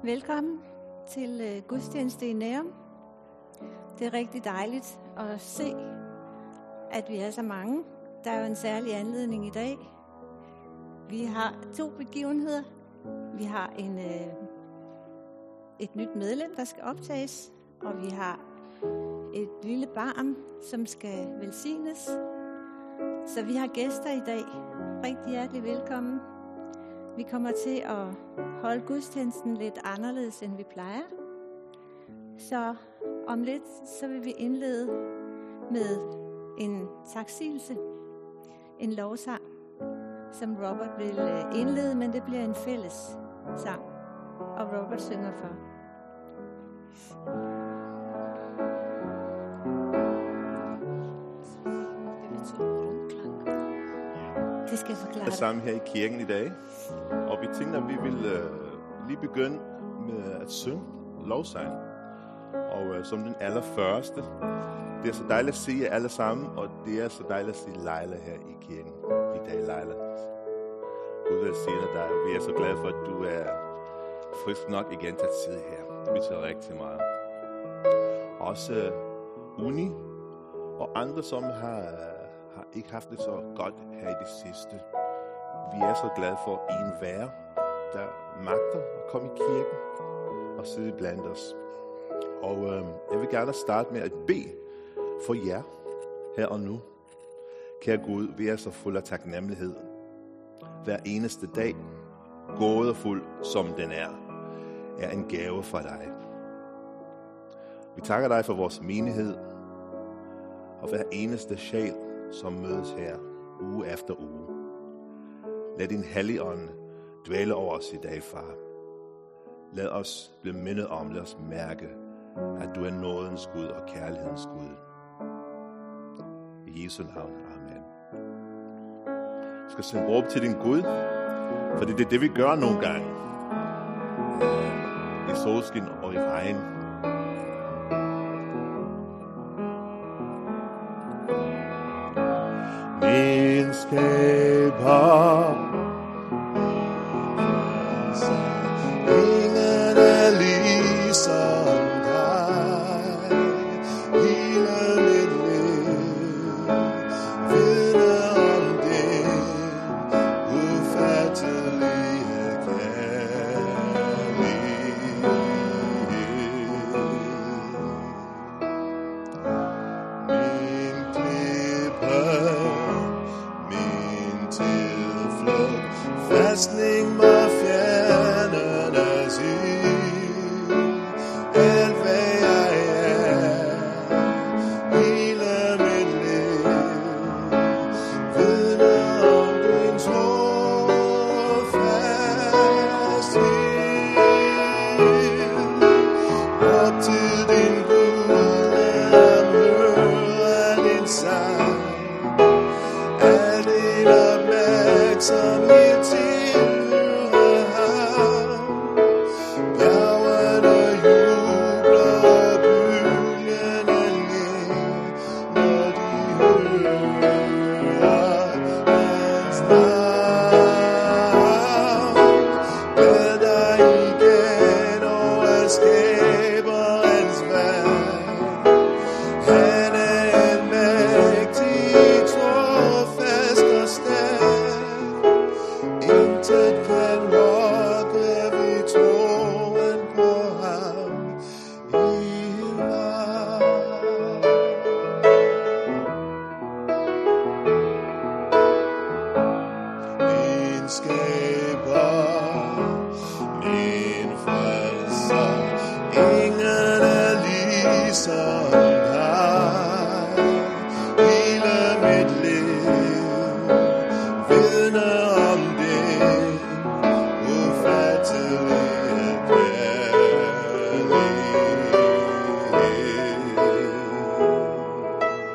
Velkommen til gudstjeneste i Nærum. Det er rigtig dejligt at se, at vi er så mange. Der er jo en særlig anledning i dag. Vi har 2 begivenheder. Vi har et nyt medlem, der skal optages, og vi har et lille barn, som skal velsignes. Så vi har gæster i dag. Rigtig hjertelig velkommen. Vi kommer til at holde gudstjenesten lidt anderledes, end vi plejer. Så om lidt, så vil vi indlede med en taksigelse, en lovsang, som Robert vil indlede, men det bliver en fælles sang, og Robert synger for. Det skal jeg forklare. Vi er sammen her i kirken i dag, og vi tænker, at vi vil lige begynde med at synge lovsang. Og som den allerførste, det er så dejligt at se jer alle sammen, og det er så dejligt at se Leila her i kirken i dag, Leila. Gud velsigne dig, og vi er så glade for, at du er frisk nok igen til at sidde her. Det betyder rigtig meget. Også Uni og andre, som har ikke haft det så godt her i det sidste. Vi er så glade for en hver, der magter at komme i kirken og sidde blandt os. Og jeg vil gerne starte med at bede for jer her og nu. Kære Gud, vi er så fuld af taknemmelighed. Hver eneste dag, gådefuld som den er en gave fra dig. Vi takker dig for vores menighed og hver eneste sjæl, som mødes her uge efter uge. Lad din Helligånd dvæle over os i dag, far. Lad os blive mindet om, lad os mærke, at du er nådens Gud og kærlighedens Gud. I Jesu navn, amen. Du skal sende råb til din Gud, for det er det, vi gør nogle gange. I solskin og i regn. Min skaber, ingen er ligesom dig. Hele mit liv vidner om din ufattelige kærlighed. Min klippe, fæstning må fjernes i. Alt hvad jeg er, hele mit liv vidner om din trofasthed. Op til din Gud, lad høre din sang. Al din opmærksomhed tilhører ham. Bjergene jubler og bølgene ler, når de hører hans navn. Glæd dig igen over skaberens værk. Han er en mægtig, trofast og stærk. Intet kan rokke ved troen på ham i mig. Min skaber, min frelser, ingen er ligesom dig. Hele mit liv vidner om din ufattelige kærlighed.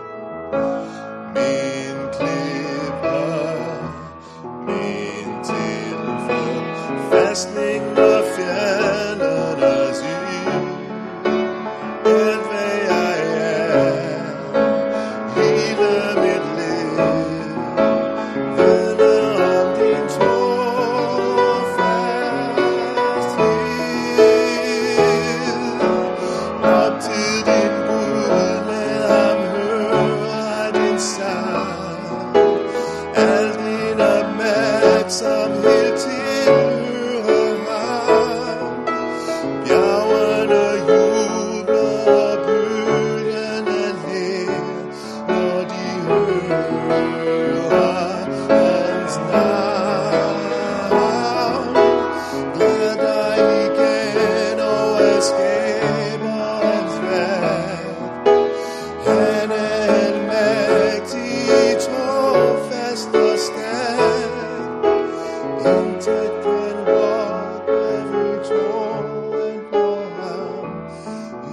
Min klippe, min til står stærkt. Intet kan rokke ved troen på ham i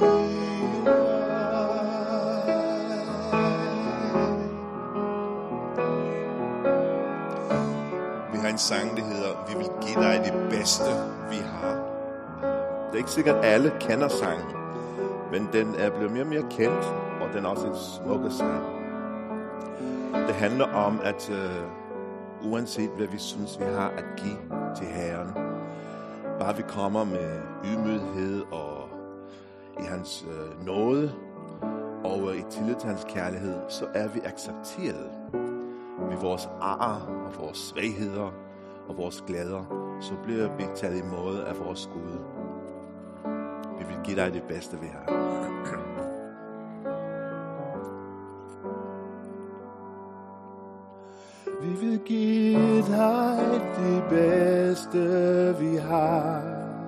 mig. Vi har en sang, der hedder, vi vil give dig det bedste, vi har. Det er ikke sikkert, at alle kender sangen, men den er blevet mere og mere kendt, og den er også en smukke sang. Det handler om, at uanset hvad vi synes, vi har at give til Herren, bare vi kommer med ydmyghed og i hans nåde og i tillid til hans kærlighed, så er vi accepteret. Ved vores ar og vores svagheder og vores glæder, så bliver vi taget imod af vores Gud. Vi vil give dig det bedste, vi har. Vi vil give dig det bedste, vi har.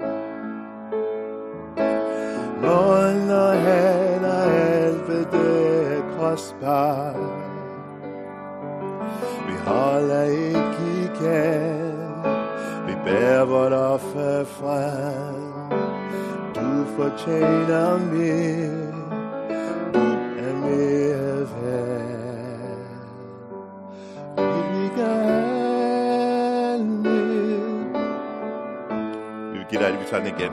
Mål og hand og alt, hvad det er kostbart. Vi holder ikke igen. Vi bærer vort offer frem. Du fortjener mere. Du er mere værd. Vi vil give dig det, vi tager den igen.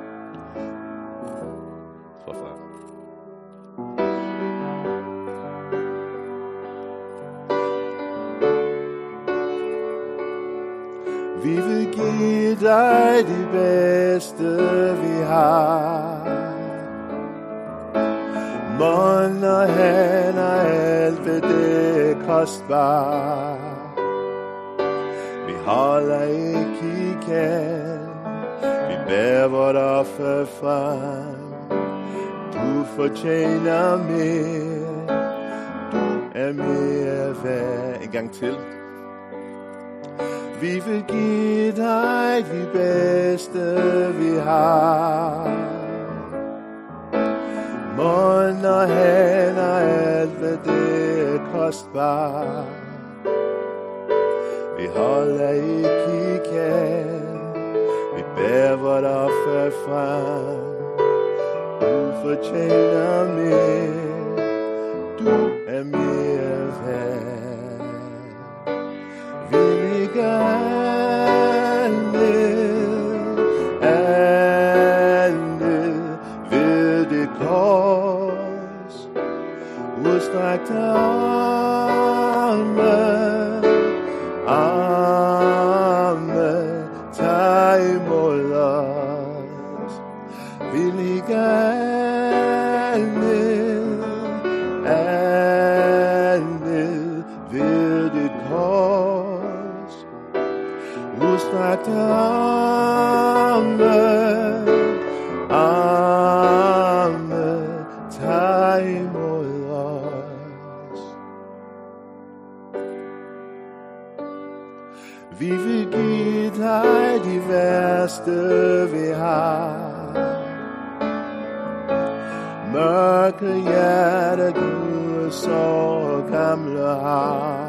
Vi vil give dig det bedste, vi har. Mål og hand og alt, hvad det er kostbart. Vi holder ikke igen. Vi bærer vort offer frem. Du fortjener mere. Du er mere værd. En gang til. Vi vil give dig det bedste, vi har. Mål og hand og alt, hvad det er kostbart. Vi holder ikke igen. Vi bærer vort offer frem. Du fortjener mere. Du er mere værd. Vi vil gerne alle ved det kors. Udstrakte arme, tag imod os. Vi vil gerne alle ved det kors. Udstrakte arme, tag imod os. Vi vil give dig de værste, vi har. Mørke hjerter, Gud så gamle har.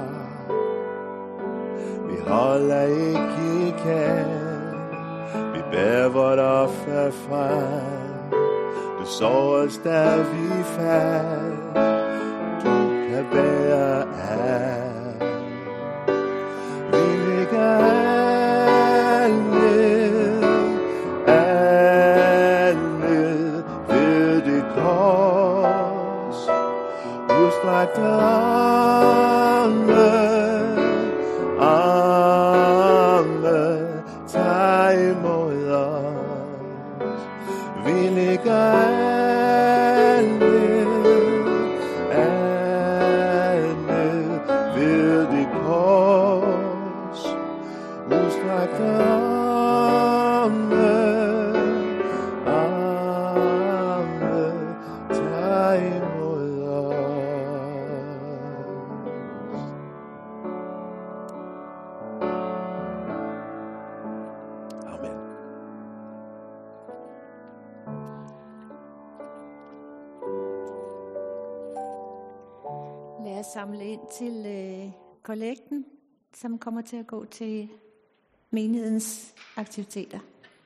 Vi holder ikke igen. Vi bærer vort offer frem. Du så os, da vi faldt. Du kan bære alt. Vi ligger alle ved det kors. Udstrakte arme, tag imod os. Vi ligger alle ved det kors. Udstrakte arme, tag imod os. Amen. Lad os samle ind til kollekten. som kommer til at gå til menighedens aktiviteter.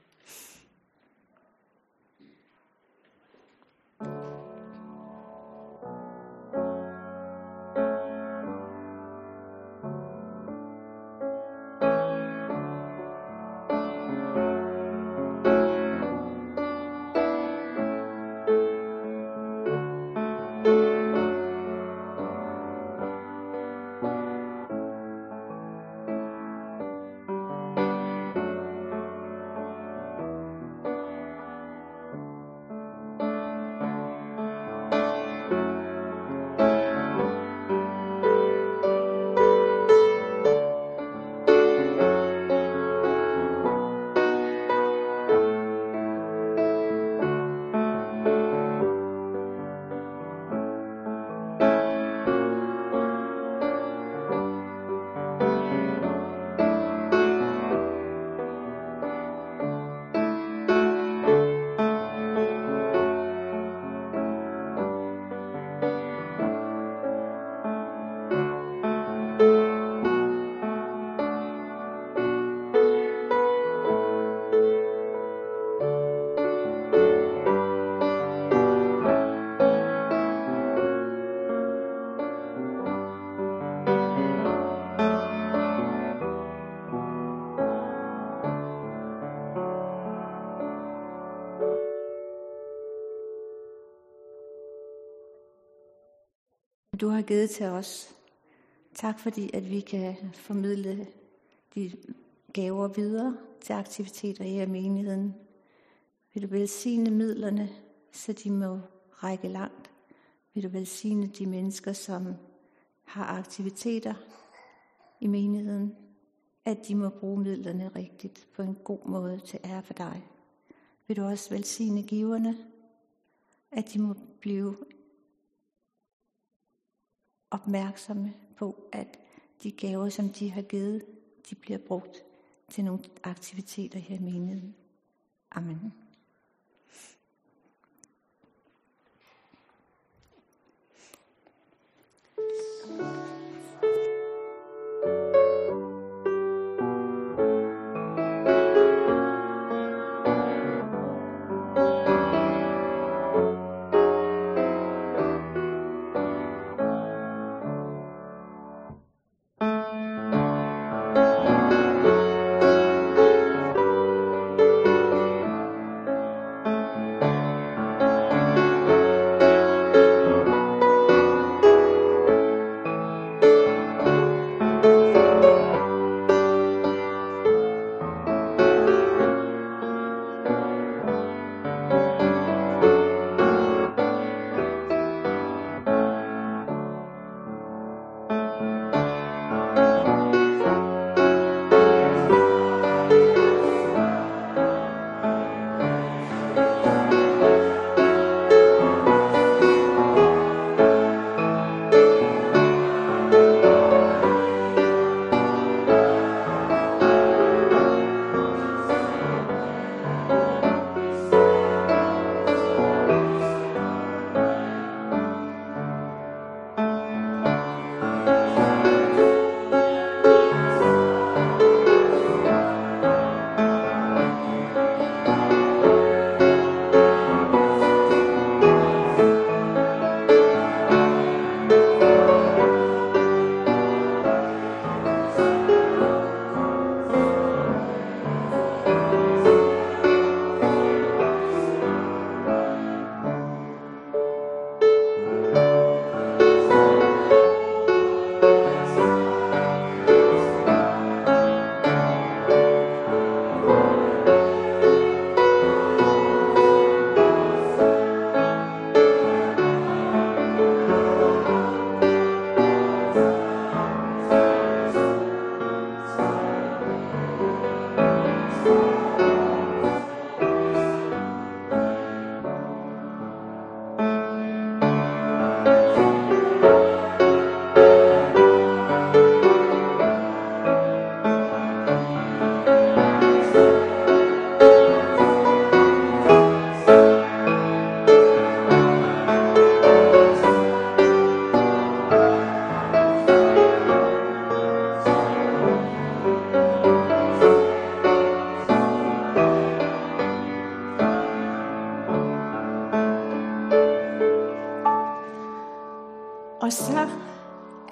Du har givet til os. Tak fordi, at vi kan formidle de gaver videre til aktiviteter her i menigheden. Vil du velsigne midlerne, så de må række langt? Vil du velsigne de mennesker, som har aktiviteter i menigheden, at de må bruge midlerne rigtigt på en god måde til ære for dig? Vil du også velsigne giverne, at de må blive opmærksomme på, at de gaver, som de har givet, de bliver brugt til nogle aktiviteter her i menigheden. Amen.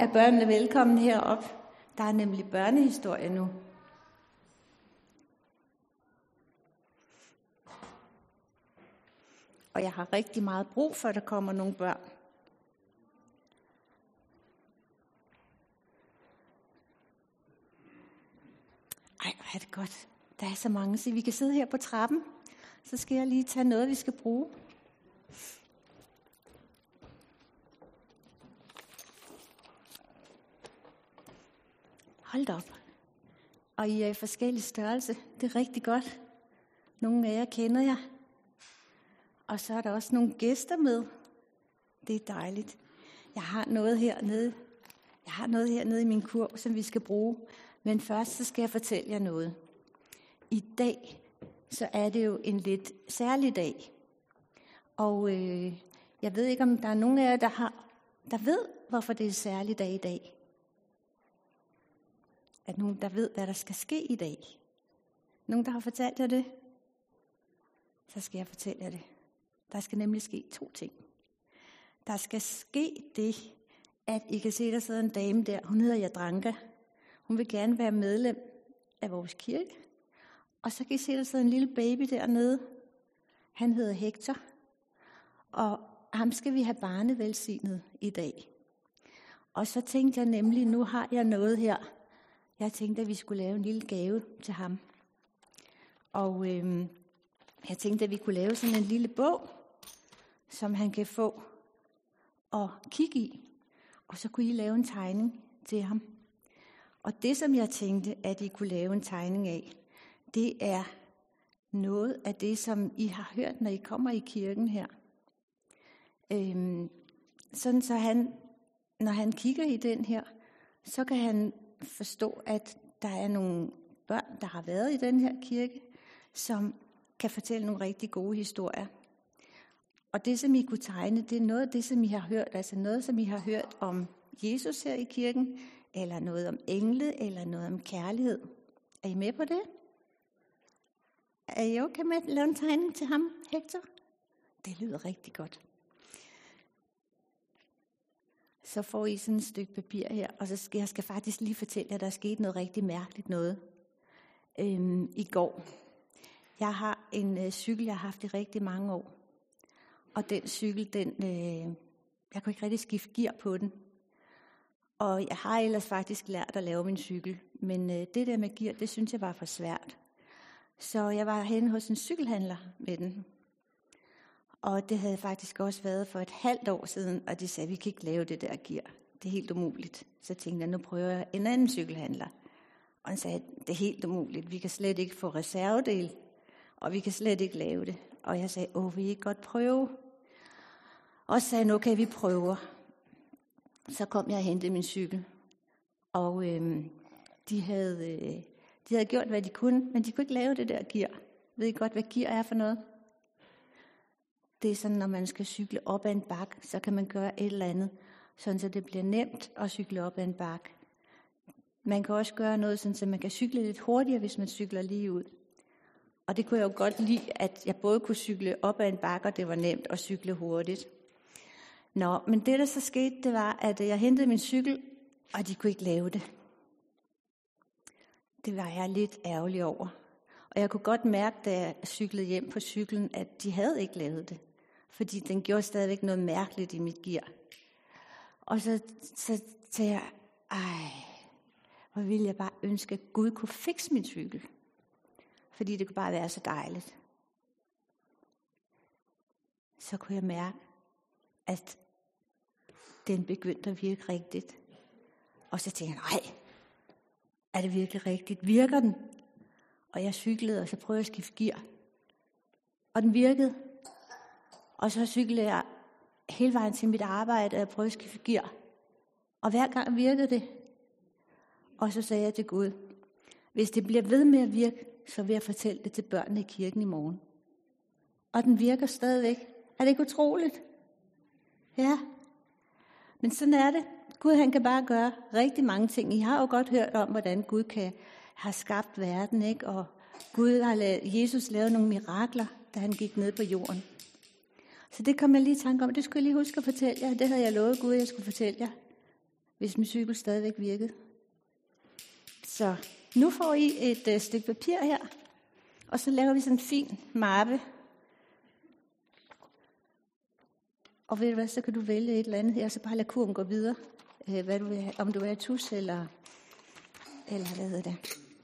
have børnene velkommen herop. Der er nemlig børnehistorie nu. Og jeg har rigtig meget brug for, at der kommer nogle børn. Ej, hvor er det godt. Der er så mange, så vi kan sidde her på trappen. Så skal jeg lige tage noget, vi skal bruge. Hold da op. Og I er i forskellige størrelse. Det er rigtig godt. Nogle af jer kender jeg. Og så er der også nogle gæster med. Det er dejligt. Jeg har noget hernede i min kurv, som vi skal bruge. Men først så skal jeg fortælle jer noget. I dag, så er det jo en lidt særlig dag. Og jeg ved ikke, om der er nogen af jer, der ved, hvorfor det er en særlig dag i dag. Er der nogen, der ved, hvad der skal ske i dag? Nogen, der har fortalt jer det? Så skal jeg fortælle jer det. Der skal nemlig ske 2 ting. Der skal ske det, at I kan se, der sidder en dame der. Hun hedder Jadranka. Hun vil gerne være medlem af vores kirke. Og så kan I se, der sidder en lille baby dernede. Han hedder Hector. Og ham skal vi have barnevelsignet i dag. Og så tænkte jeg nemlig, nu har jeg noget her. Jeg tænkte, at vi skulle lave en lille gave til ham. Og jeg tænkte, at vi kunne lave sådan en lille bog, som han kan få og kigge i. Og så kunne I lave en tegning til ham. Og det, som jeg tænkte, at I kunne lave en tegning af, det er noget af det, som I har hørt, når I kommer i kirken her. Sådan så når han kigger i den her, så kan han forstå, at der er nogle børn, der har været i den her kirke, som kan fortælle nogle rigtig gode historier. Og det, som I kunne tegne, det er noget af det, som I har hørt, altså noget, som I har hørt om Jesus her i kirken, eller noget om engle, eller noget om kærlighed. Er I med på det? Er I okay med at lave en tegning til ham, Hector? Det lyder rigtig godt. Så får I sådan et stykke papir her, og så skal jeg faktisk lige fortælle jer, at der er sket noget rigtig mærkeligt noget i går. Jeg har en cykel, jeg har haft i rigtig mange år. Og den cykel, jeg kunne ikke rigtig skifte gear på den. Og jeg har ellers faktisk lært at lave min cykel. Men det der med gear, det synes jeg var for svært. Så jeg var henne hos en cykelhandler med den. Og det havde faktisk også været for et halvt år siden, og de sagde, at vi kan ikke lave det der gear. Det er helt umuligt. Så tænkte jeg, nu prøver jeg en anden cykelhandler. Og han sagde, det er helt umuligt. Vi kan slet ikke få reservedel, og vi kan slet ikke lave det. Og jeg sagde, vil I ikke godt prøve? Og så sagde han, okay, vi prøver. Så kom jeg og hentede min cykel. Og de havde gjort, hvad de kunne, men de kunne ikke lave det der gear. Ved I godt, hvad gear er for noget? Det er sådan, når man skal cykle op ad en bakke, så kan man gøre et eller andet, sådan så det bliver nemt at cykle op ad en bakke. Man kan også gøre noget, sådan så man kan cykle lidt hurtigere, hvis man cykler lige ud. Og det kunne jeg jo godt lide, at jeg både kunne cykle op ad en bakke, og det var nemt at cykle hurtigt. Nå, men det der så skete, det var, at jeg hentede min cykel, og de kunne ikke lave det. Det var jeg lidt ærgerlig over. Og jeg kunne godt mærke, da jeg cyklede hjem på cyklen, at de havde ikke lavet det. Fordi den gjorde stadigvæk noget mærkeligt i mit gear. Og så tænkte jeg, hvor ville jeg bare ønske, at Gud kunne fikse min cykel. Fordi det kunne bare være så dejligt. Så kunne jeg mærke, at den begyndte at virke rigtigt. Og så tænkte jeg, er det virkelig rigtigt? Virker den? Og jeg cyklede, og så prøvede jeg at skifte gear. Og den virkede. Og så cyklede jeg hele vejen til mit arbejde, og jeg prøvede at skifte gear. Og hver gang virkede det. Og så sagde jeg til Gud, hvis det bliver ved med at virke, så vil jeg fortælle det til børnene i kirken i morgen. Og den virker stadigvæk. Er det ikke utroligt? Ja. Men sådan er det. Gud, han kan bare gøre rigtig mange ting. I har jo godt hørt om, hvordan Gud har skabt verden, ikke? Og Gud har Jesus lavet nogle mirakler, da han gik ned på jorden. Så det kom jeg lige i tanke om. Det skulle jeg lige huske at fortælle jer. Det havde jeg lovet Gud, jeg skulle fortælle jer. hvis min cykel stadigvæk virkede. Så nu får I et stykke papir her, og så laver vi sådan en fin mappe. Og ved du hvad, så kan du vælge et eller andet her, og så bare lade kurven gå videre. Hvad du vil have, om du vil have tus eller hvad hedder det.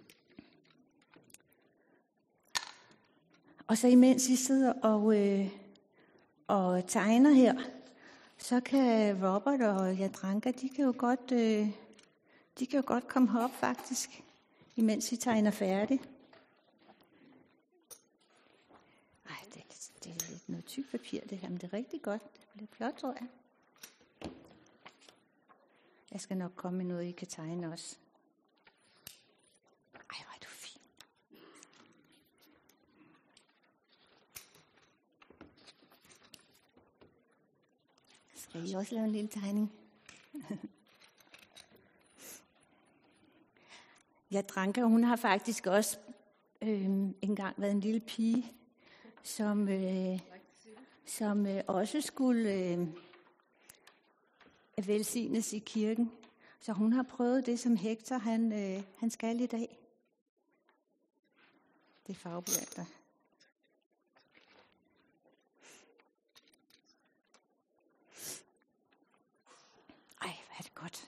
Og så imens I sidder og tegner her, så kan Robert og Jadranka, de kan jo godt komme herop faktisk, imens I tegner færdigt. Ej, det er lidt noget tykt papir det her, men det er rigtig godt. Det bliver flot, tror jeg. Jeg skal nok komme med noget, I kan tegne også. Ej, hvor er du fin. Skal I også lave en lille tegning? Jadranka, hun har faktisk også engang været en lille pige, som også skulle velsignes i kirken. Så hun har prøvet det, som Hector han skal i dag. Det er farveblyanter. Ej, hvor er det godt.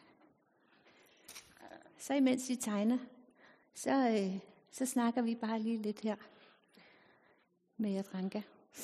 Så imens I tegner, så snakker vi bare lige lidt her med Jadranka.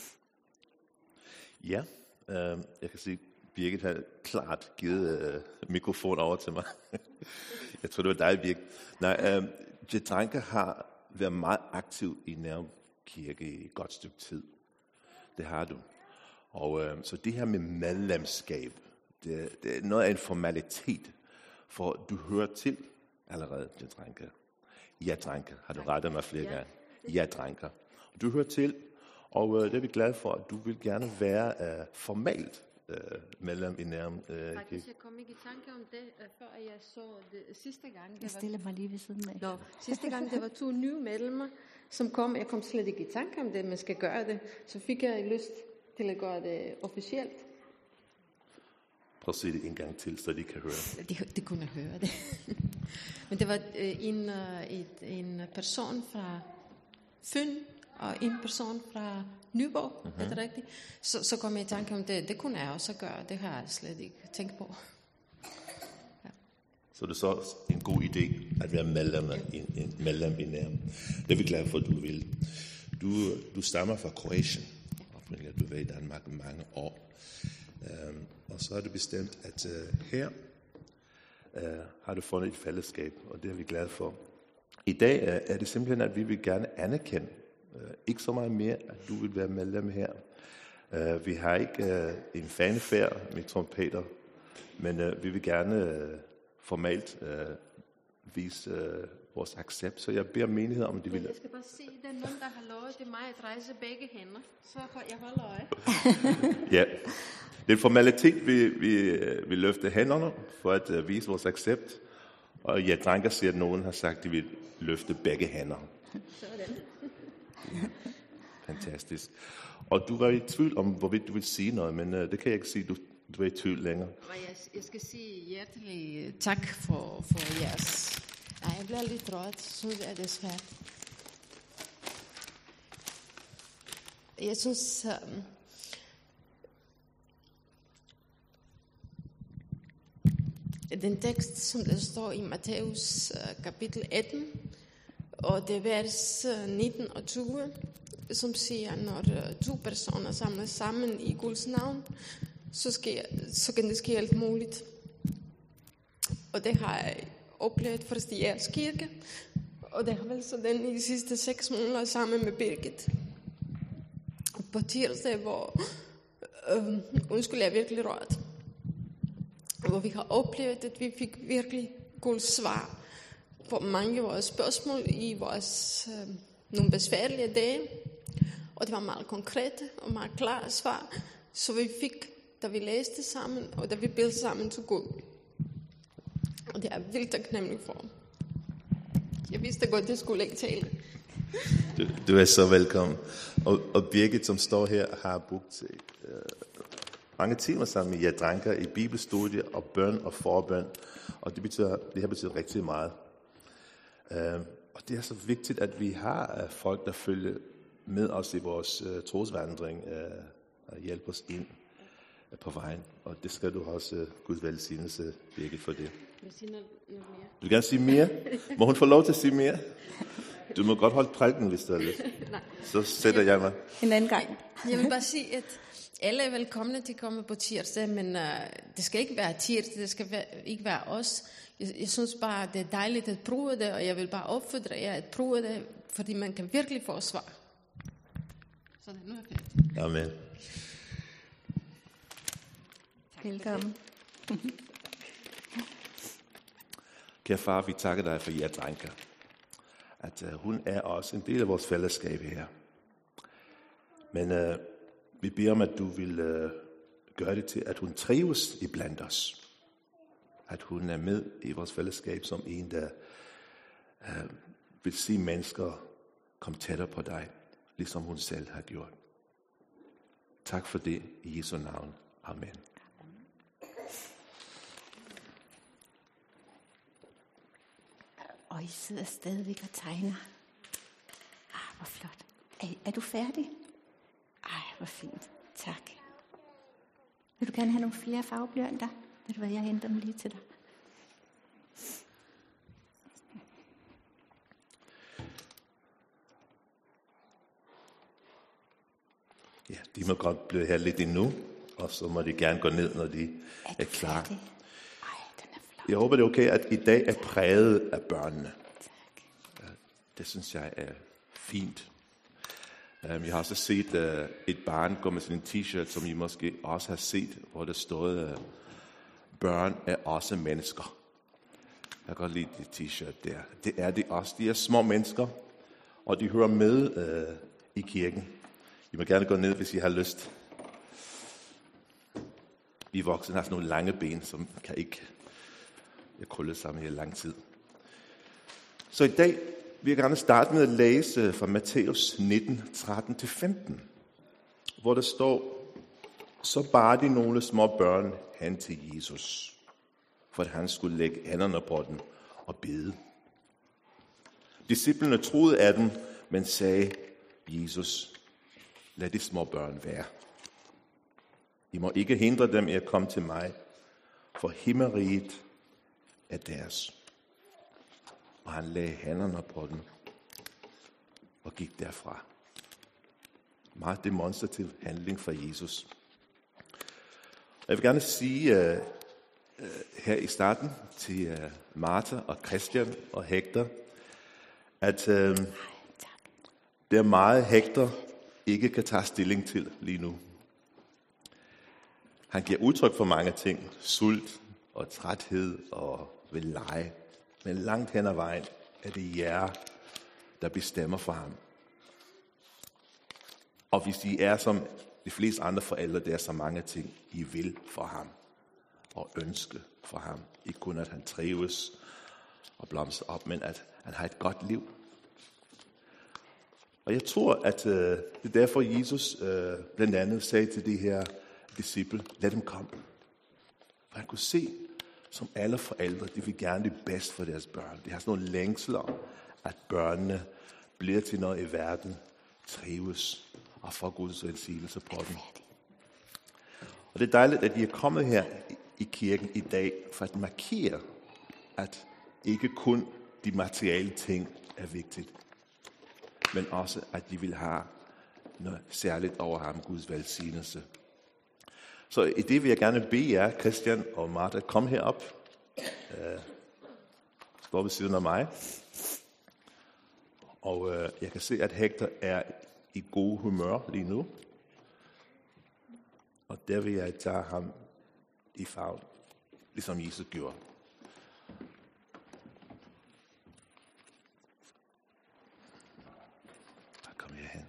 Ja, jeg kan sige, Birgit har klart givet mikrofon over til mig. Jeg tror, det var dig, Birgit. Nej, Jadranka har været meget aktiv i Nærum Kirke i et godt stykke tid. Det har du. Og så det her med medlemskab, det er noget af en formalitet, for du hører til allerede, Jadranka. Jadranka, har du rettet mig flere gange. Jadranka. Du hører til, og det er vi glade for, at du vil gerne være formalt medlem i Nærum Kirke. Faktisk, jeg kom ikke i tanke om det, før jeg så det sidste gang. Jeg stiller mig lige ved siden af. Sidste gang, der var 2 nye medlemmer, som kom. Jeg kom slet ikke i tanke om det, man skal gøre det. Så fik jeg lyst til at gøre det officielt. Prøv at se det en gang til, så de kan høre. De kunne høre det. Men det var en person fra Fyn, og en person fra Nyborg, er det rigtigt? Så kom jeg i tanke om det. Det kunne jeg også gøre. Det har jeg slet ikke tænkt på. Ja. Så det er så en god idé at være medlem i Nærum. Det er vi glade for, at du vil. Du stammer fra Kroatien. Du har været i Danmark mange år. Og så har du bestemt, at her har du fundet et fællesskab, og det er vi glade for. I dag er det simpelthen, at vi vil gerne anerkende, ikke så meget mere, at du vil være medlem her. Vi har ikke en fanefærd med trompeter, men vi vil gerne formalt vise vores accept. Så jeg beder menigheden om, de vil... Jeg skal bare se, det er nogen, der har lovet til mig at rejse begge hænder. Så jeg holder øje. Ja, det er en formalitet, vi løfter hænderne for at vise vores accept. Og Jadranka siger, at nogen har sagt, at de vil løfte begge hænder. Sådan. Fantastisk. Og du var i tvivl om, hvorvidt du vil sige noget, men det kan jeg ikke sige, du er i tvivl længere. Jeg skal sige hjertelig tak for jeres... Nej, jeg bliver lidt rørt, så er det svært. Jeg synes... den tekst, som der står i Matthæus kapitel 18, og det er vers 19 og 20, som siger, når 2 personer samler sammen i Guds navn, så kan det ske alt muligt. Og det har jeg oplevet fra Stiers Kirke, og det har været sådan i de sidste 6 måneder sammen med Birgit. På tirsdag, hvor jeg er virkelig rørt. Hvor vi har oplevet, at vi fik virkelig gode svar på mange af vores spørgsmål i vores nogle besværlige dage. Og det var meget konkrete og meget klare svar, så vi fik, da vi læste sammen, og da vi bed sammen til Gud. Og det er vildt taknemmelig for. Jeg vidste godt, at jeg skulle ikke tale. Du er så velkommen. Og Birgit, som står her, har brugt mange timer sammen med jer drenge i bibelstudie og bøn og forbøn. Og det har betydet rigtig meget. Og det er så vigtigt, at vi har folk, der følger med os i vores trosvandring og hjælper os ind på vejen. Og det skal du også, Gud velsignelse, Birgit, for det. Du vil gerne sige mere? Må hun få lov til at sige mere? Du må godt holde prædiken, hvis du har lyst. Så sætter jeg mig. En anden gang. Jeg vil bare sige, at alle er velkomne til at komme på tirsdag, men det skal ikke være tirsdag, det skal ikke være os. Jeg synes bare, det er dejligt at prøve det, og jeg vil bare opfordre jer at prøve det, fordi man kan virkelig få svar. Så nu er jeg færdig. Amen. Velkommen. Kære far, vi takker dig for jer drenge. At hun er også en del af vores fællesskab her. Men vi beder om, at du vil gøre det til, at hun trives iblandt os. At hun er med i vores fællesskab som en, der vil se mennesker komme tættere på dig, ligesom hun selv har gjort. Tak for det i Jesu navn. Amen. Og I sidder stadigvæk og tegner. Hvor flot. Er du færdig? Hvor fint. Tak. Vil du gerne have nogle flere farveblyanter? Ved du hvad, jeg henter dem lige til dig. Ja, de må godt blive her lidt endnu, og så må de gerne gå ned, når de er klar. Den er flot. Jeg håber, det er okay, at i dag er præget af børnene. Tak. Det synes jeg er fint. Jeg har også set et barn gå med sådan en t-shirt, som I måske også har set, hvor der stod, børn er også mennesker. Jeg kan godt lide det t-shirt der. Det er de også. De er små mennesker, og de hører med i kirken. I må gerne gå ned, hvis I har lyst. Vi voksne har sådan nogle lange ben, som kan ikke krølle sammen i lang tid. Så i dag vil jeg gerne starte med at læse fra Matthæus 19, 13-15, hvor der står, så bar de nogle små børn hen til Jesus, for at han skulle lægge hænderne på dem og bede. Disciplene troede af dem, men sagde, Jesus, lad de små børn være. I må ikke hindre dem i at komme til mig, for himmeriget er deres. Og han lagde hænderne på dem og gik derfra. Meget demonstrativ handling fra Jesus. Jeg vil gerne sige her i starten til Martha og Christian og Hector, at det er meget Hector ikke kan tage stilling til lige nu. Han giver udtryk for mange ting, sult og træthed og vil lege. Men langt hen ad vejen er det jer, der bestemmer for ham. Og hvis I er som de fleste andre forældre, der er så mange ting, I vil for ham og ønske for ham. Ikke kun at han trives og blomstrer op, men at han har et godt liv. Og jeg tror, at det er derfor Jesus blandt andet sagde til de her disciple, lad dem komme. For han kunne se, som alle forældre, de vil gerne det bedste for deres børn. De har sådan nogle længsler, at børnene bliver til noget i verden, trives og får Guds velsignelse på dem. Og det er dejligt, at I er kommet her i kirken i dag, for at markere, at ikke kun de materielle ting er vigtigt, men også, at de vil have noget særligt over ham, Guds velsignelse. Så i det vil jeg gerne bede jer, Christian og Martha, kom herop. Står ved siden af mig. Og jeg kan se, at Hector er i god humør lige nu. Og der vil jeg tage ham i favn, ligesom Jesus gjorde. Kom herhen.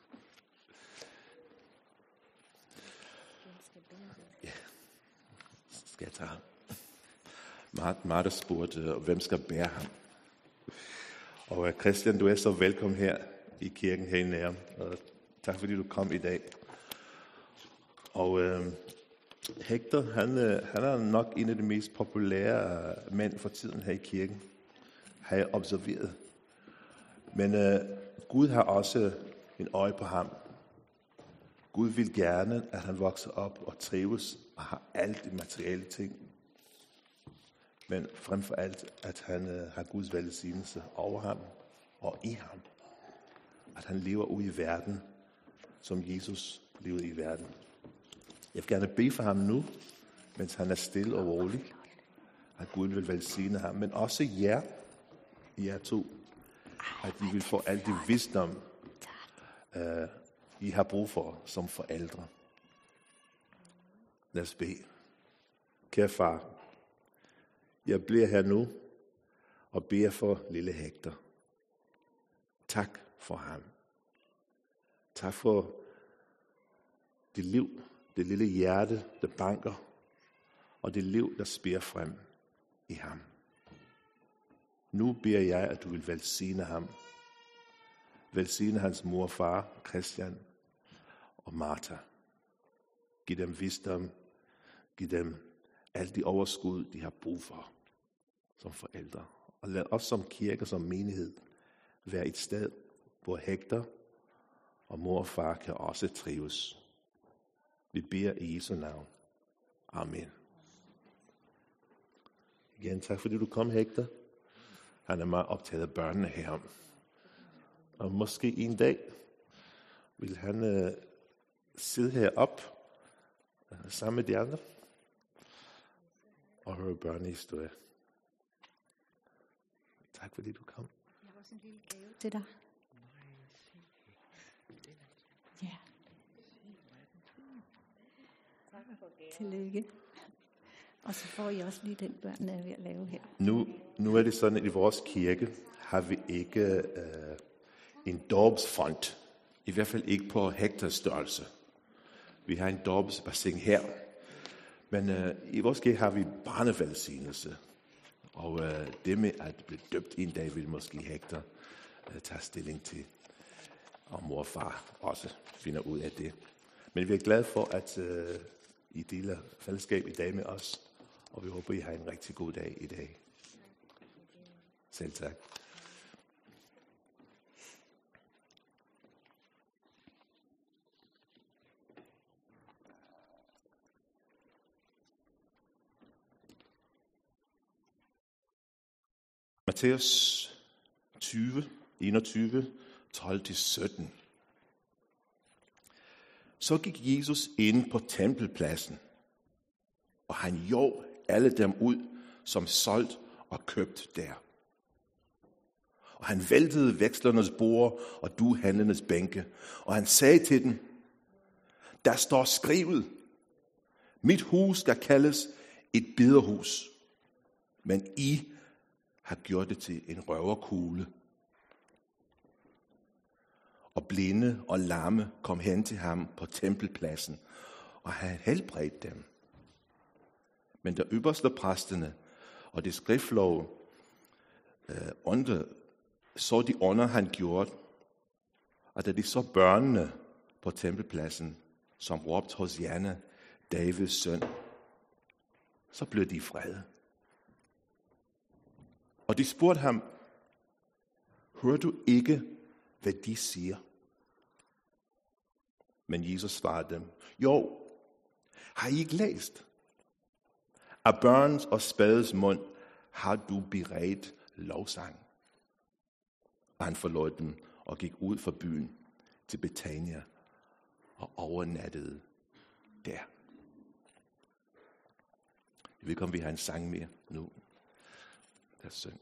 Ja, skal jeg tage ham. Martha spurgte, hvem skal bære ham? Og Christian, du er så velkommen her i kirken herinde. Og tak fordi du kom i dag. Og Hector, han er nok en af de mest populære mænd for tiden her i kirken, har jeg observeret. Men Gud har også en øje på ham. Gud vil gerne, at han vokser op og trives og har alt de materielle ting. Men frem for alt, at han har Guds velsignelse over ham og i ham. At han lever ude i verden, som Jesus levede i verden. Jeg vil gerne bede for ham nu, mens han er stille og rolig. At Gud vil velsigne ham, men også jer to. At I vil få alt det visdom, I har brug for som forældre. Lad os bede. Kære far, jeg bliver her nu og beder for lille Hector. Tak for ham. Tak for det liv, det lille hjerte, der banker, og det liv, der spirer frem i ham. Nu beder jeg, at du vil velsigne ham. Velsigne hans mor og far, Christian og Martha. Giv dem visdom. Giv dem alt de overskud, de har brug for som forældre. Og lad os som kirke, som menighed, være et sted, hvor Hector og mor og far kan også trives. Vi beder i Jesu navn. Amen. Igen, tak fordi du kom, Hector. Han er meget optaget af børnene her. Og måske en dag vil han sidde herop sammen med de andre og høre børnehistorie. Tak fordi du kom. Jeg har også en lille gave til dig. Ja. Tillykke. Og så får I også lige den børn, jeg er ved at lave her. Nu er det sådan, at i vores kirke har vi ikke en dåbsfont. I hvert fald ikke på Hectors størrelse. Vi har en dåbsbassin her. Men i vores kirke har vi barnevelsignelse. Og det med at blive døbt en dag, vil måske Hector tage stilling til. Og mor og far også finder ud af det. Men vi er glade for, at I deler fællesskab i dag med os. Og vi håber, I har en rigtig god dag i dag. Selv tak. Matthæus 21, 12-17. Så gik Jesus ind på tempelpladsen, og han jog alle dem ud, som solgt og købt der. Og han væltede vekslernes bord og duehandlernes bænke, og han sagde til dem, der står skrevet, mit hus skal kaldes et bederhus, men I har gjort det til en røverkugle. Og blinde og lamme kom hen til ham på tempelpladsen, og han helbredte dem. Men da øverste præsterne og de skriftlove så de ånder, han gjorde, og da de så børnene på tempelpladsen, som råbte Hosianna, Davids søn, så blev de vrede. Og de spurgte ham, hører du ikke, hvad de siger? Men Jesus svarede dem, jo, har I ikke læst? Af børns og spades mund har du beredt lovsang. Og han forlod dem og gik ud fra byen til Betania og overnattede der. Jeg ved ikke, om vi har en sang mere nu. Lad os synge.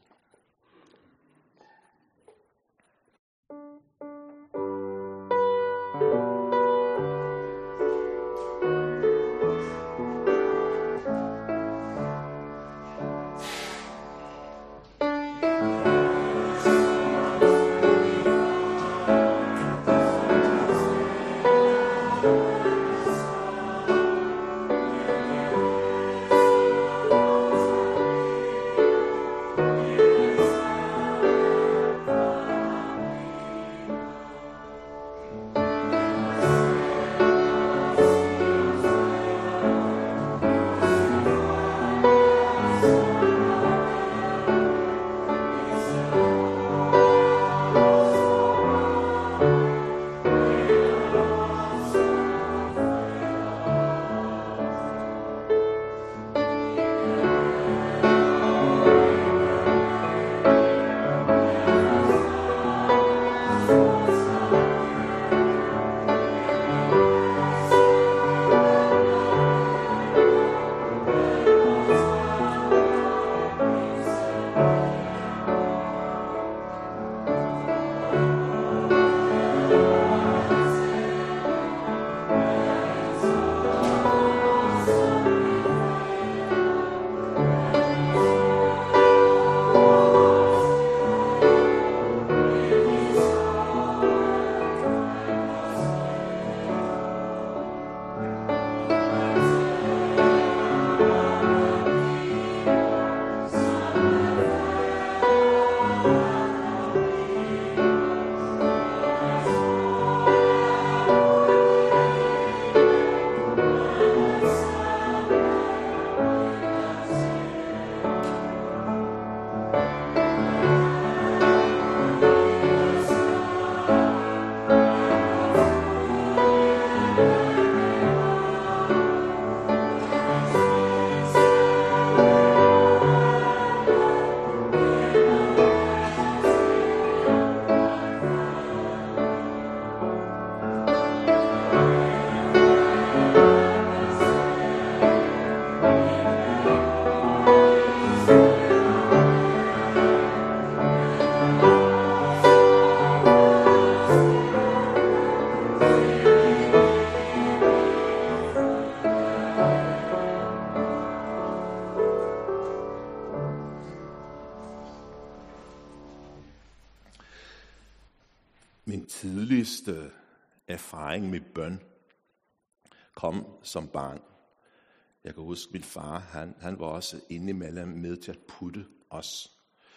Min tidligste erfaring med bøn kom som barn. Jeg kan huske, min far, han var også indimellem med til at putte os.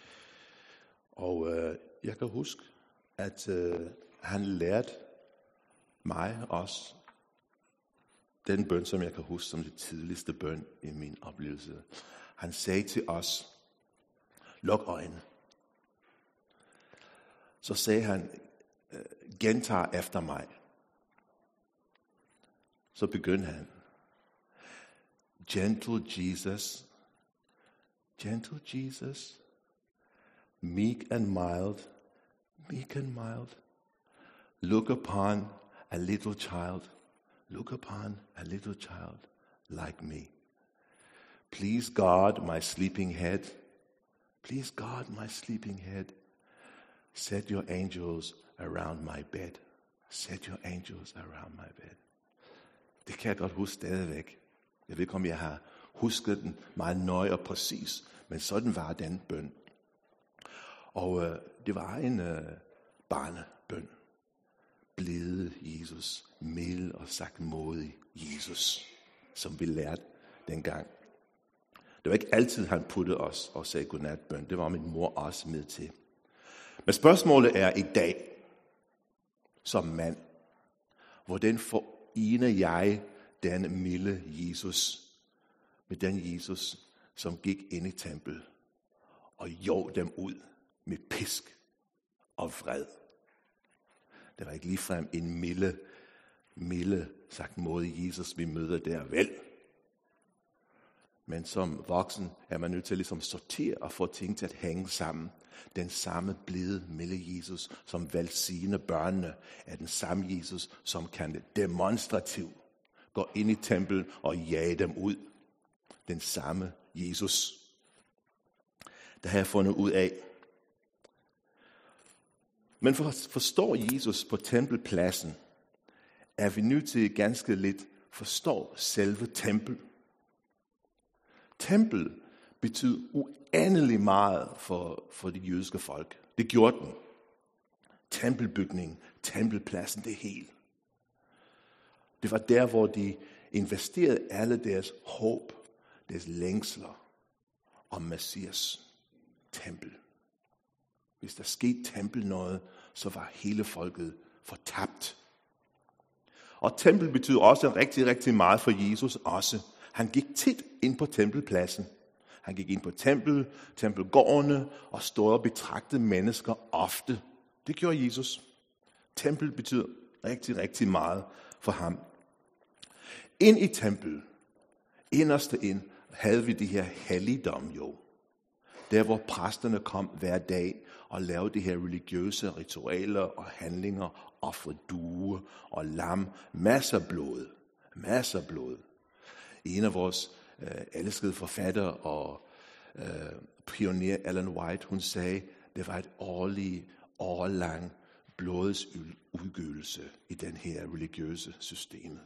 Og jeg kan huske, at han lærte mig også den bøn, som jeg kan huske som det tidligste bøn i min oplevelse. Han sagde til os, luk øjnene. Så sagde han, gentag efter mig. Så begyndte han. Gentle Jesus, meek and mild, look upon a little child like me. Please guard my sleeping head. Set your angels around my bed. Det kan jeg godt huske stadigvæk. Jeg ved ikke, om jeg har husket den meget nøje og præcis, men sådan var den bøn. Og det var en barnebøn. Blide Jesus, mild og sagtmodig Jesus, som vi lærte dengang. Det var ikke altid, han puttede os og sagde godnatbøn. Det var min mor også med til. Men spørgsmålet er i dag, som mand, hvordan forener jeg den milde Jesus med den Jesus, som gik ind i templet og jog dem ud med pisk og vred. Det var ikke ligefrem en milde sagtmodig Jesus, vi møder der vel. Men som voksen er man nødt til at ligesom sortere og få ting til at hænge sammen. Den samme blide, milde Jesus, som velsigner børnene, er den samme Jesus, som kan demonstrativt gå ind i templet og jage dem ud. Den samme Jesus. Det har jeg fundet ud af. Men for at forstå Jesus på tempelpladsen, er vi nødt til ganske lidt forstå selve tempel. Tempel betyder uendelig meget for de jødiske folk. Det gjorde den. Tempelbygningen, tempelpladsen, det hele. Det var der, hvor de investerede alle deres håb, deres længsler om Messias tempel. Hvis der skete tempel noget, så var hele folket fortabt. Og tempel betyder også rigtig, rigtig meget for Jesus også. Han gik tit ind på tempelpladsen. Han gik ind på tempelgårdene og stod og betragtede mennesker ofte. Det gjorde Jesus. Tempel betyder rigtig, rigtig meget for ham. Ind i tempel, inderst ind, havde vi de her helligdom jo. Der hvor præsterne kom hver dag og lavede de her religiøse ritualer og handlinger, ofre due og lam, masser af blod. En af vores elskede forfattere og pioner Ellen White, hun sagde, det var et årlang blodets udgivelse i den her religiøse system.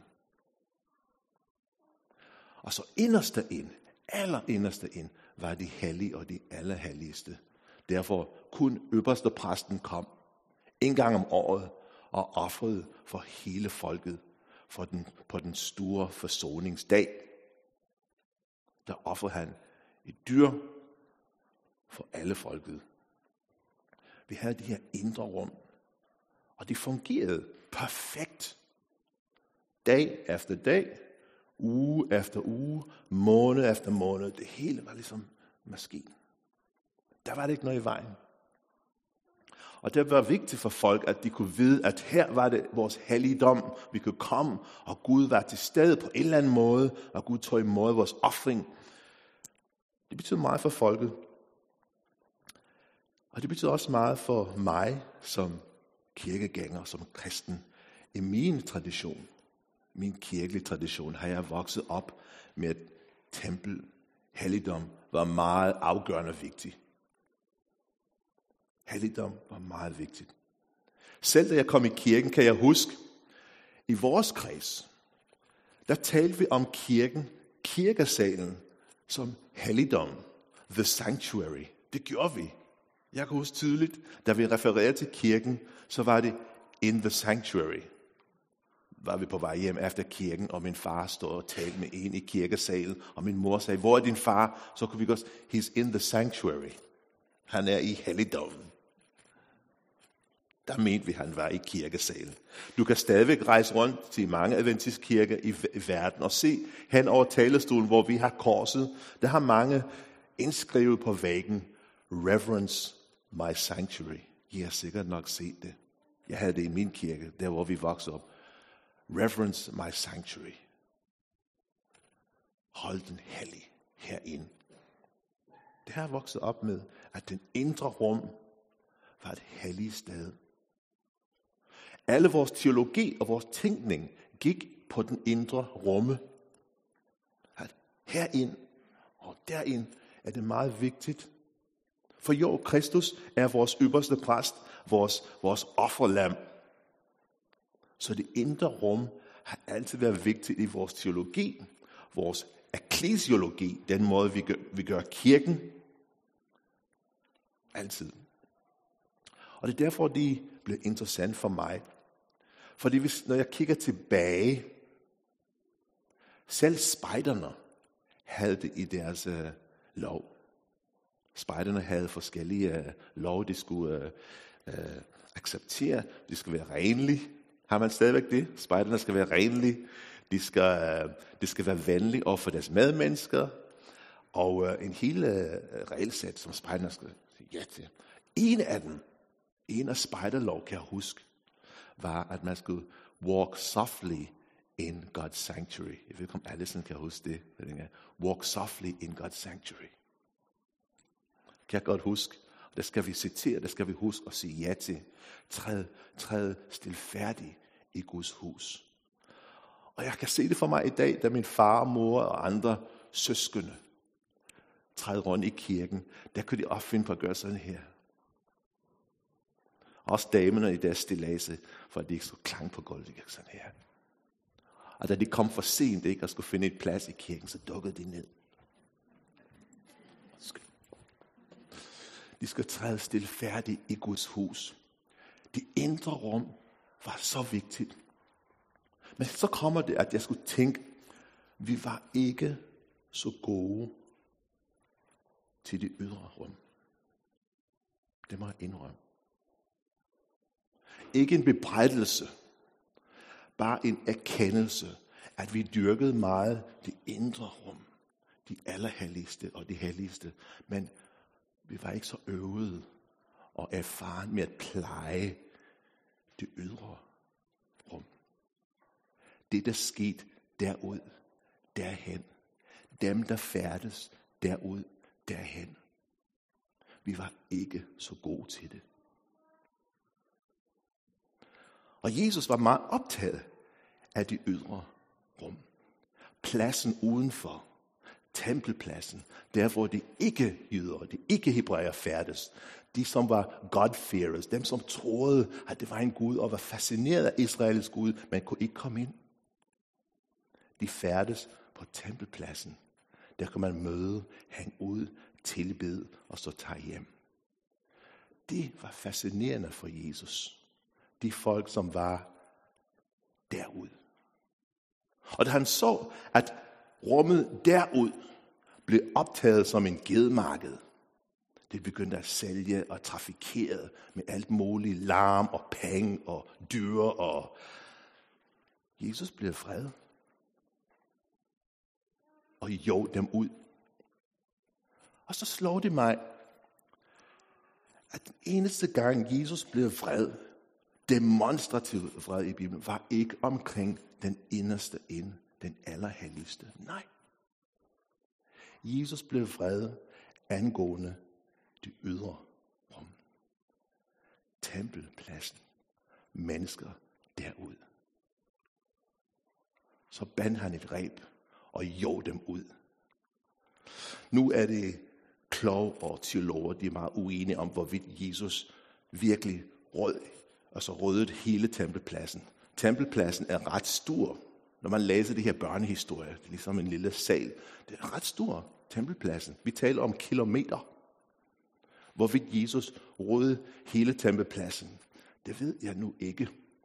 Og så allerinderste ind, var de hellige og de allerhelligste. Derfor kun øverste præsten kom en gang om året og ofrede for hele folket på den store forsoningsdag. Der ofrede han et dyr for alle folket. Vi havde de her indre rum, og de fungerede perfekt. Dag efter dag, uge efter uge, måned efter måned. Det hele var ligesom maskine. Der var det ikke noget i vejen. Og det var vigtigt for folk, at de kunne vide, at her var det vores helligdom. Vi kunne komme, og Gud var til stede på en eller anden måde, og Gud tog imod vores offring. Det betyder meget for folket. Og det betyder også meget for mig som kirkegænger, som kristen. I min tradition, min kirkelige tradition, har jeg vokset op med, at tempel, helligdom var meget afgørende vigtigt. Helligdom var meget vigtigt. Selv da jeg kom i kirken, kan jeg huske, i vores kreds, der talte vi om kirken, kirkesalen, som helligdom, the sanctuary. Det gjorde vi. Jeg kan huske tydeligt, da vi refererede til kirken, så var det in the sanctuary. Var vi på vej hjem efter kirken, og min far stod og talte med en i kirkesalen, og min mor sagde, hvor er din far? Så kunne vi godt, he's in the sanctuary. Han er i helligdommen. Der mente vi, han var i kirkesalen. Du kan stadigvæk rejse rundt til mange adventistkirker i verden og se hen over talerstolen, hvor vi har korset. Der har mange indskrevet på væggen, reverence my sanctuary. I har sikkert nok set det. Jeg havde det i min kirke, der hvor vi voksede op. Reverence my sanctuary. Hold den hellig herinde. Det har jeg vokset op med, at den indre rum var et helligt sted. Alle vores teologi og vores tænkning gik på den indre rumme. At herind og derind er det meget vigtigt. For jo, Kristus er vores ypperste præst, vores offerlam. Så det indre rum har altid været vigtigt i vores teologi, vores eklesiologi, den måde vi gør kirken. Altid. Og det er derfor, det bliver interessant for mig. Fordi når jeg kigger tilbage, selv spejderne havde det i deres lov. Spejderne havde forskellige lov, de skulle acceptere. De skulle være renlige. Har man stadigvæk det? Spejderne skal være renlige. De skal være venlige over for deres medmennesker. Og en hel regelsæt, som spejderne skal sige ja til. En af spejderlov, kan jeg huske, var, at man skulle walk softly in God's sanctuary. Jeg ved ikke, om Allison kan huske det. Walk softly in God's sanctuary. Kan jeg godt huske. Det skal vi citere, det skal vi huske at sige ja til. Træd stilfærdig i Guds hus. Og jeg kan se det for mig i dag, da min far, mor og andre søskende træder rundt i kirken. Der kunne de også finde på at gøre sådan her. Også damerne i deres stillads, for at de ikke skulle klang på gulvet, de gik sådan her. Og da de kom for sent, ikke, og skulle finde et plads i kirken, så dukkede de ned. De skulle træde stilfærdigt i Guds hus. Det indre rum var så vigtigt. Men så kommer det, at jeg skulle tænke, vi var ikke så gode til det ydre rum. Det må jeg indrømme. Ikke en bebrejdelse, bare en erkendelse, at vi dyrkede meget det indre rum, de allerhelligste og de helligste, men vi var ikke så øvede og erfaren med at pleje det ydre rum. Det, der skete derud, derhen. Dem, der færdes derud, derhen. Vi var ikke så gode til det. Og Jesus var meget optaget af det ydre rum. Pladsen udenfor. Tempelpladsen. Der hvor de ikke jøder, de ikke hebræer færdes. De som var God-fearers. Dem som troede, at det var en Gud og var fascineret af Israels Gud, men kunne ikke komme ind. De færdes på tempelpladsen. Der kan man møde, hænge ud, tilbede og så tage hjem. Det var fascinerende for Jesus. De folk, som var derud. Og da han så, at rummet derud blev optaget som en gedemarked. Det begyndte at sælge og trafikere med alt muligt larm og penge og dyr. Og Jesus blev vred. Og jog dem ud. Og så slår det mig, at den eneste gang Jesus blev vred, demonstrativt vred i Bibelen, var ikke omkring den inderste ende, den allerhelligste. Nej. Jesus blev vred angående det ydre rum. Tempelpladsen. Mennesker derud. Så bandt han et reb og jog dem ud. Nu er det kloge og teologer, de er meget uenige om, hvorvidt Jesus virkelig rødede hele tempelpladsen. Tempelpladsen er ret stor. Når man læser de her børnehistorier, det er ligesom en lille sal. Det er ret stor, tempelpladsen. Vi taler om kilometer. Hvorvidt Jesus rødede hele tempelpladsen, det ved jeg nu ikke.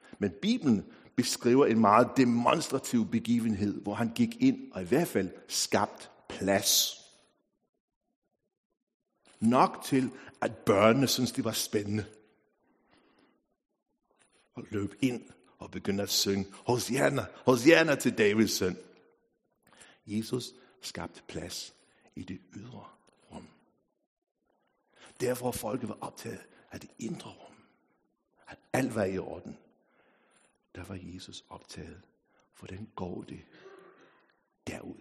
Men Bibelen beskriver en meget demonstrativ begivenhed, hvor han gik ind og i hvert fald skabt plads. Nok til, at børnene syntes, det var spændende. Og løb ind og begyndte at synge, Hosianna, Hosianna til Davids søn. Jesus skabte plads i det ydre rum. Derfor folket var optaget af det indre rum. At alt var i orden. Der var Jesus optaget, for den går det derud.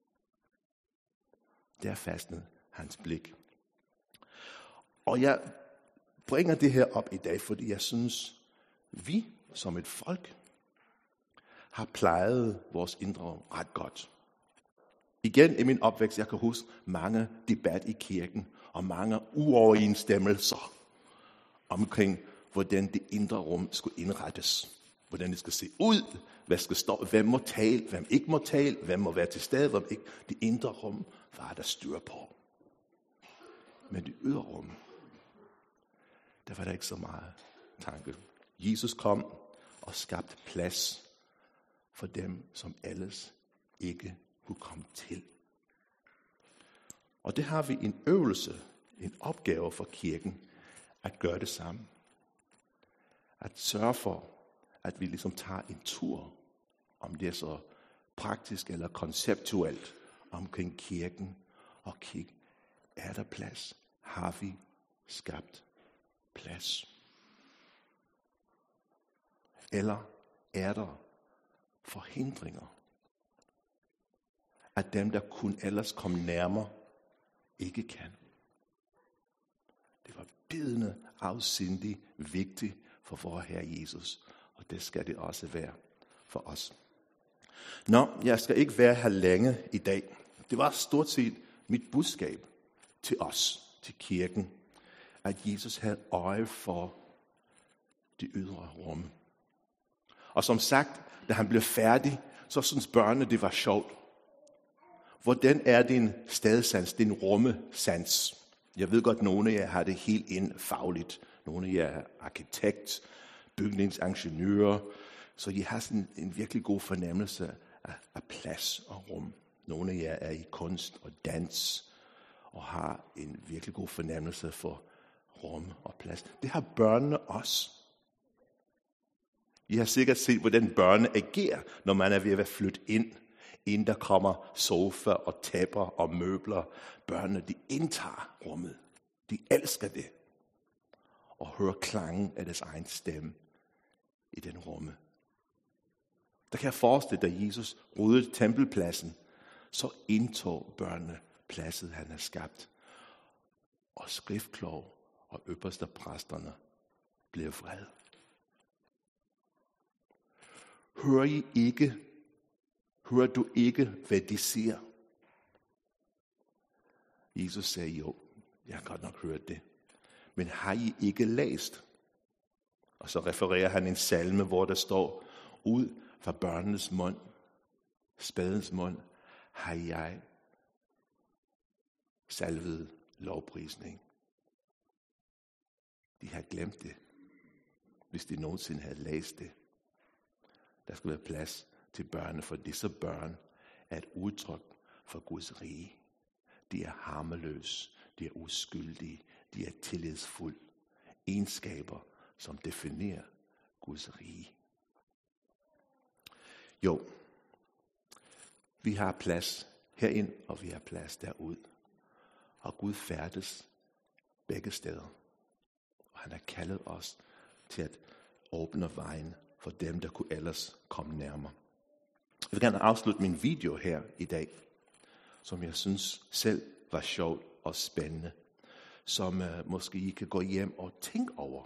Der fastnede hans blik. Og jeg bringer det her op i dag, fordi jeg synes, vi som et folk har plejet vores indre rum ret godt. Igen i min opvækst, jeg kan huske mange debat i kirken, og mange uoverensstemmelser omkring, hvordan det indre rum skulle indrettes. Hvordan det skal se ud, hvad skal stå, hvem må tale, hvem ikke må tale, hvem må være til stede, hvem ikke. Det indre rum var der styr på. Men det ydre rum, der var der ikke så meget tanke. Jesus kom og skabte plads for dem, som ellers ikke kunne komme til. Og det har vi en øvelse, en opgave for kirken, at gøre det samme. At sørge for, at vi ligesom tager en tur, om det er så praktisk eller konceptuelt, omkring kirken og kigge, er der plads? Har vi skabt plads? Eller er der forhindringer? At dem, der kun ellers kom nærmere, ikke kan. Det var bidende, afsindigt, vigtigt for vor Herre Jesus. Og det skal det også være for os. Nå, jeg skal ikke være her længe i dag. Det var stort set mit budskab til os, til kirken, at Jesus havde øje for det ydre rum. Og som sagt, da han blev færdig, så synes børnene, det var sjovt. Hvordan er din stadsans, din rummesans? Jeg ved godt, nogle af jer har det helt ind fagligt. Nogle af jer er arkitekt, bygningsingeniører, så I har sådan en virkelig god fornemmelse af plads og rum. Nogle af jer er i kunst og dans, og har en virkelig god fornemmelse for rum og plads. Det har børnene også. I har sikkert set, hvordan børnene agerer, når man er ved at være flyttet ind. Inden der kommer sofa og tæpper og møbler. Børnene, de indtager rummet. De elsker det. Og hører klangen af deres egen stemme i den rumme. Der kan jeg forestille, da Jesus ryddede tempelpladsen, så indtog børnene pladset, han har skabt. Og skriftklog og øverste præsterne blev vred. Hører du ikke, hvad de siger? Jesus sagde, jo, jeg har godt nok hørt det. Men har I ikke læst? Og så refererer han en salme, hvor der står, ud fra børnenes mund, spadens mund, har jeg salvet lovprisning. De har glemt det, hvis de nogensinde havde læst det. Der skal være plads til børnene, for disse børn er et udtryk for Guds rige. De er harmeløse, de er uskyldige, de er tillidsfulde. Egenskaber, som definerer Guds rige. Jo, vi har plads herind, og vi har plads derud. Og Gud færdes begge steder. Og han har kaldet os til at åbne vejen for dem, der kunne ellers komme nærmere. Jeg vil gerne afslutte min video her i dag, som jeg synes selv var sjovt og spændende, som måske I kan gå hjem og tænke over.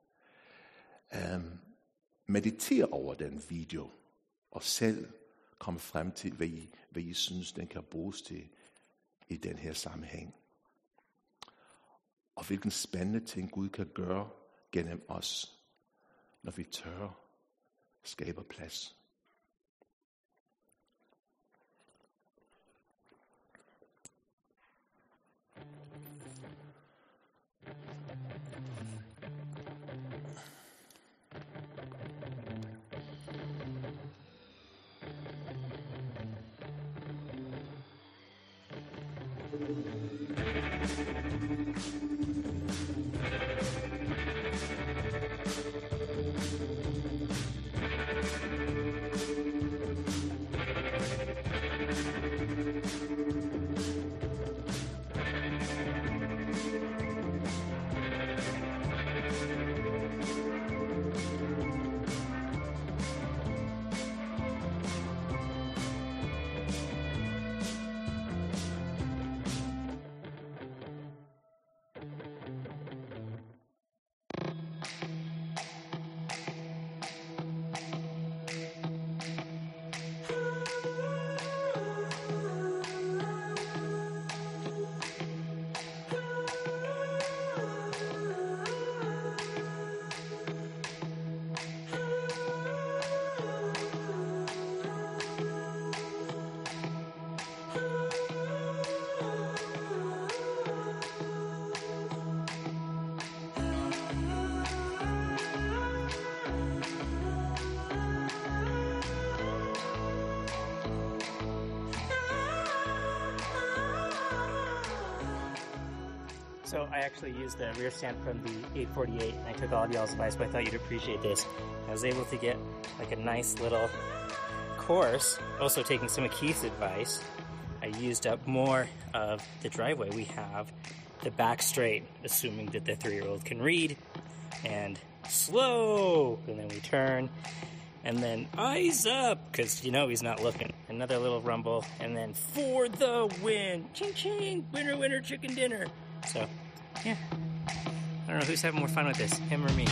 Meditere over den video, og selv komme frem til, hvad I synes, den kan bruges til i den her sammenhæng. Og hvilken spændende ting Gud kan gøre gennem os, når vi tør skabe plads. So I actually used the rear stand from the 848, and I took all of y'all's advice, but I thought you'd appreciate this. I was able to get like a nice little course, also taking some of Keith's advice. I used up more of the driveway. We have the back straight, assuming that the 3-year-old can read, and slow, and then we turn, and then eyes up, because you know he's not looking. Another little rumble, and then for the win. Ching ching, winner, winner, chicken dinner. So, yeah. I don't know who's having more fun with this, him or me.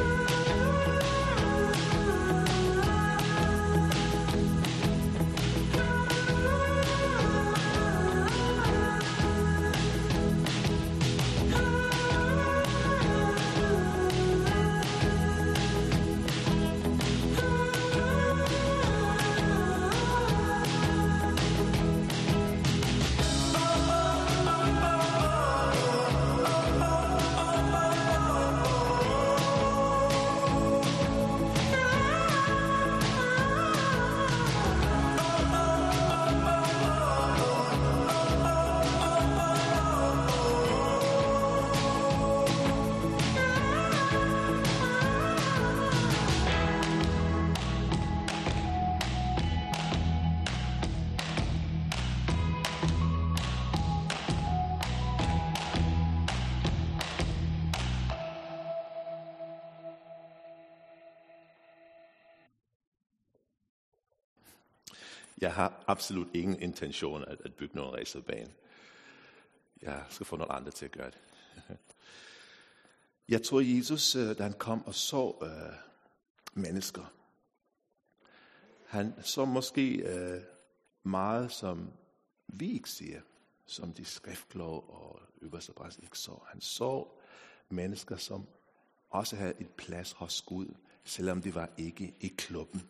Jeg har absolut ingen intention at bygge nogen racerbane. Jeg skal få nogle andre til at gøre det. Jeg tror, Jesus, da han kom og så mennesker, han så måske meget, som vi ikke siger, som de skriftkloge og øverste præst ikke så. Han så mennesker, som også havde et plads hos Gud, selvom de var ikke i klubben.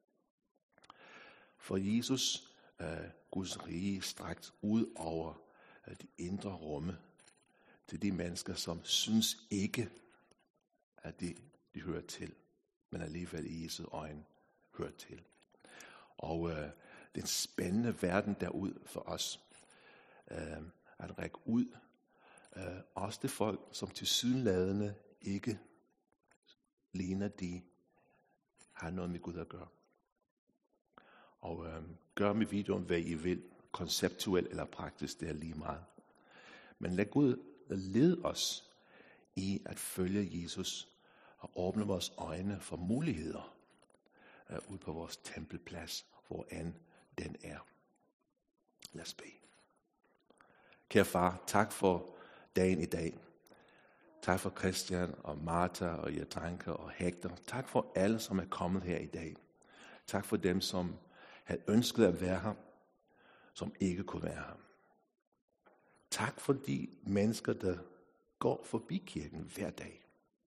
For Jesus, Guds rige, strakt ud over de indre rumme til de mennesker, som synes ikke, at de hører til, men alligevel i Jesu øjne hører til. Og den spændende verden derud for os, at række ud, også det folk, som tilsyneladende ikke ligner de, har noget med Gud at gøre. Og gør med videoen, hvad I vil, konceptuelt eller praktisk, det er lige meget. Men lad Gud lede os i at følge Jesus og åbne vores øjne for muligheder ud på vores tempelplads, hvor end den er. Lad os bede. Kære far, tak for dagen i dag. Tak for Christian og Martha og Jadranka og Hector. Tak for alle, som er kommet her i dag. Tak for dem, som havde ønsket at være her, som ikke kunne være her. Tak for de mennesker, der går forbi kirken hver dag.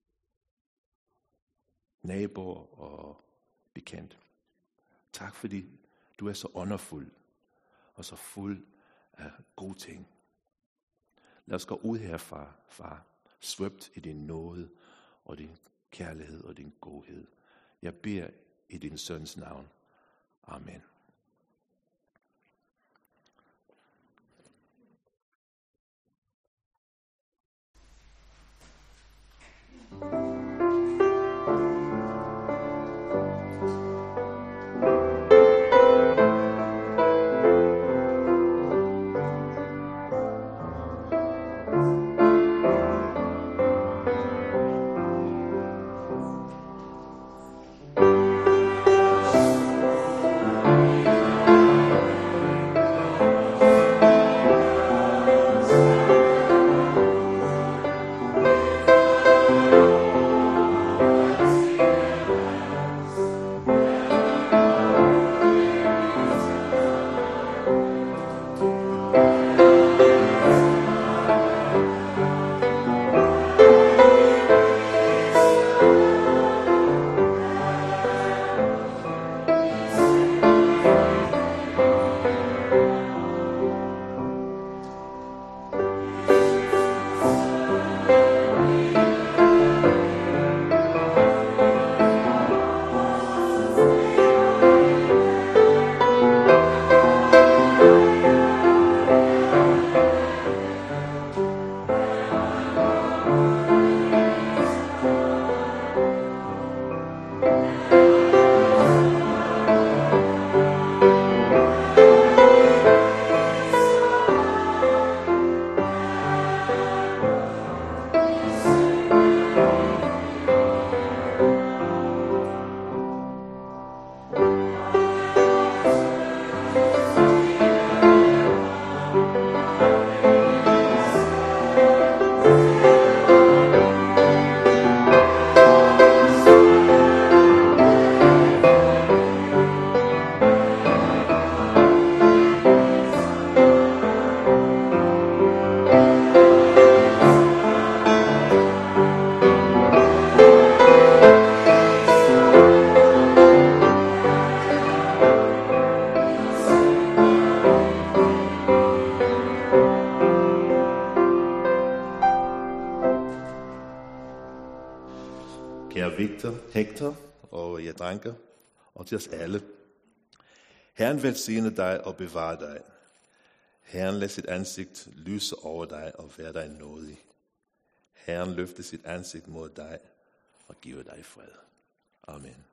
Naboer og bekendt. Tak fordi du er så underfuld og så fuld af gode ting. Lad os gå ud herfra, far, svøbt i din nåde og din kærlighed og din godhed. Jeg beder i din søns navn. Amen. kære Victor, Hector og jer drenker, og til os alle. Herren velsigne dig og bevare dig. Herren lad sit ansigt lyse over dig og være dig nådig. Herren løfte sit ansigt mod dig og give dig fred. Amen.